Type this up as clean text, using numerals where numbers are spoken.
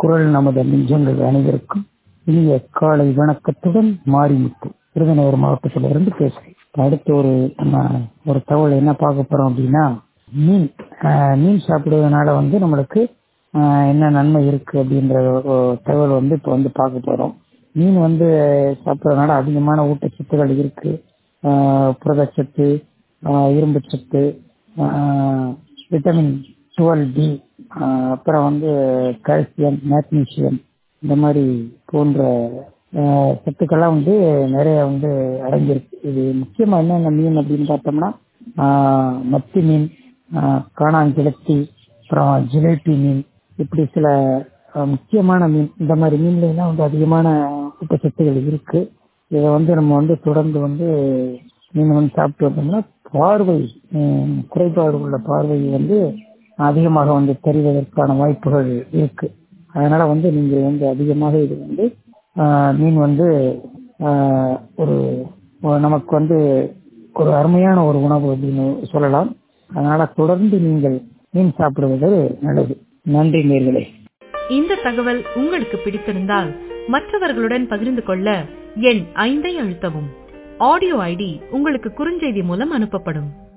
குரல் நமது நெஞ்சங்கள் அனைவருக்கும் இனிய காலை வணக்கத்துடன் மாரிமுத்து விருதுநகர் மாவட்டத்திலிருந்து பேசுகிறேன். அடுத்து ஒரு தகவல் என்ன பார்க்க போறோம் அப்படின்னா, மீன் சாப்பிடுவதனால நம்மளுக்கு என்ன நன்மை இருக்கு அப்படின்ற ஒரு தகவல் இப்போ பார்க்க போறோம். மீன் சாப்பிடுறதுனால அதிகமான ஊட்டச்சத்துக்கள் இருக்கு. புரதச்சத்து, இரும்பு சத்து, விட்டமின் 12D, அப்புறம் கால்சியம், மேக்னீசியம் இந்த மாதிரி போன்ற சத்துக்கள்லாம் நிறைய அடங்கியிருக்கு. இது முக்கியமா என்னென்ன மீன் அப்படின்னு பார்த்தோம்னா, மத்தி மீன், காணாங்கிழத்தி, அப்புறம் ஜிலேபி மீன், இப்படி சில முக்கியமான மீன். இந்த மாதிரி மீன்ல எல்லாம் அதிகமான ஊட்டச்சத்துக்கள் இருக்கு. இதை நம்ம தொடர்ந்து மீன் சாப்பிட்டு வந்தோம்னா பார்வை குறைபாடு உள்ள பார்வை அதிகமாக தெரிவதற்கான வாய்ப்புகள் இருக்கு. அதனால நீங்க அதிகமாக இது மீன் ஒரு நமக்கு ஒரு அருமையான ஒரு உணவு அப்படின்னு சொல்லலாம். அதனால தொடர்ந்து நீங்கள் மீன் சாப்பிடுவது நல்லது. நன்றி நேயர்களே. இந்த தகவல் உங்களுக்கு பிடித்திருந்தால் மற்றவர்களுடன் பகிர்ந்து கொள்ள எண் 5 அழுத்தவும். ஆடியோ ஐடி உங்களுக்கு குறுஞ்செய்தி மூலம் அனுப்பப்படும்.